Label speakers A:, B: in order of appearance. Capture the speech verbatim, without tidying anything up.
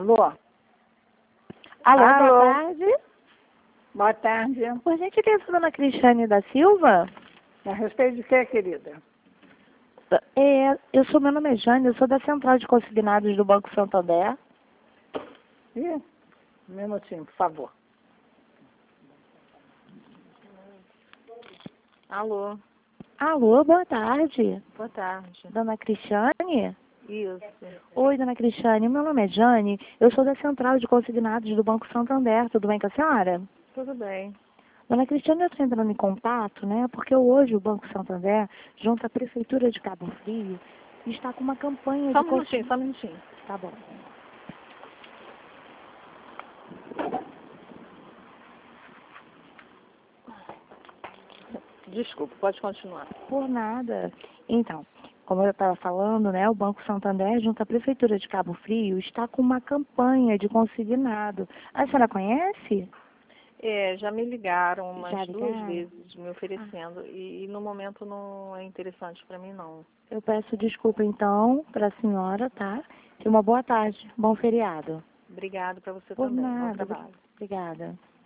A: Alô?
B: Alô,
A: Alô?
B: boa tarde.
A: Boa tarde.
B: Por gentileza, dona Cristiane da Silva?
A: A respeito de quê, querida?
B: É, eu sou, meu nome é Jane, eu sou da Central de Consignados do Banco Santander.
A: Ih, um minutinho, por favor.
C: Alô,
B: Alô, boa tarde.
C: boa tarde.
B: Dona Cristiane?
C: Isso.
B: Oi, dona Cristiane, meu nome é Jane, eu sou da Central de Consignados do Banco Santander, tudo bem com a senhora?
C: Tudo bem.
B: Dona Cristiane, eu estou entrando em contato, né, porque hoje o Banco Santander, junto à Prefeitura de Cabo Frio, está com uma campanha
C: Só
B: de
C: um minutinho, só um minutinho.
B: Tá bom.
C: Desculpa, pode continuar.
B: Por nada. Então, como eu estava falando, né, o Banco Santander, junto à Prefeitura de Cabo Frio, está com uma campanha de consignado. A senhora conhece?
C: É, já me ligaram umas
B: Já
C: duas
B: ligaram?
C: vezes me oferecendo e, e no momento não é interessante para mim, não.
B: Eu peço desculpa, então, para a senhora, tá? E uma boa tarde, bom feriado.
C: Obrigada para você
B: Por
C: também. Bom
B: nada.
C: trabalho.
B: Obrigada.